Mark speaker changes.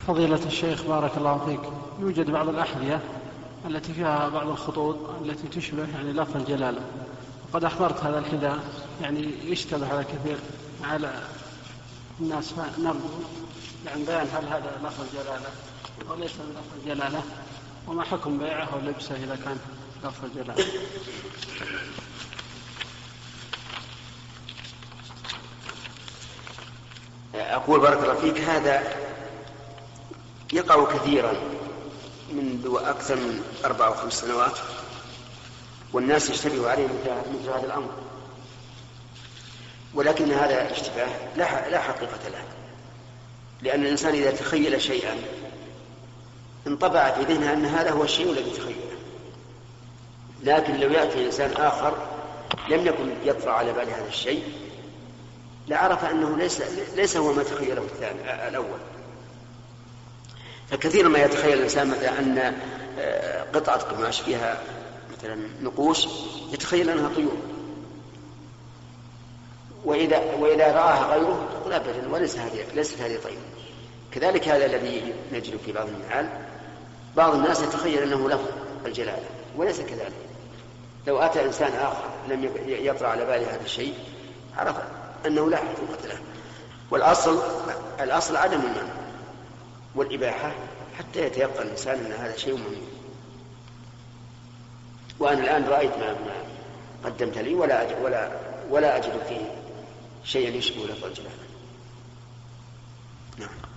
Speaker 1: فضيلة الشيخ بارك الله فيك، يوجد بعض الأحذية التي فيها بعض الخطوط التي تشبه لفظ الجلالة، وقد أحضرت هذا الحذاء يشتبه على كثير على الناس، نرجو بيان هل هذا لفظ الجلالة أو ليس من لفظ الجلالة، وما حكم بيعه أو لبسه إذا كان لفظ الجلالة.
Speaker 2: أقول بارك الله فيك، هذا يقع كثيرا منذ أكثر من 4 أو 5 سنوات، والناس يشتبه عليه مثل هذا الأمر، ولكن هذا الاشتباه لا حقيقة له، لأن الإنسان إذا تخيل شيئا انطبع في ذهنه أن هذا هو الشيء الذي تخيله، لكن لو يأتي إنسان آخر لم يكن يطرأ على بال هذا الشيء لعرف أنه ليس هو ما تخيله الأول. فكثيرا ما يتخيل الإنسان مثلا أن قطعة قماش فيها مثلا نقوش يتخيل أنها طيور، وإذا رآها غيره يقول أبدا ليست هذه طيور. كذلك هذا الذي نجد في بعض النعال، بعض الناس يتخيل أنه لفظ الجلالة وليس كذلك. لو أتى إنسان آخر لم يطرأ على باله هذا الشيء عرف أنه لا حقيقة له. والأصل عدم المنع والإباحة حتى يتيقن الإنسان أن هذا شيء مهم. وأنا الآن رأيت ما قدمت لي ولا أجد فيه شيئا يشبه لفظ الجلالة. نعم.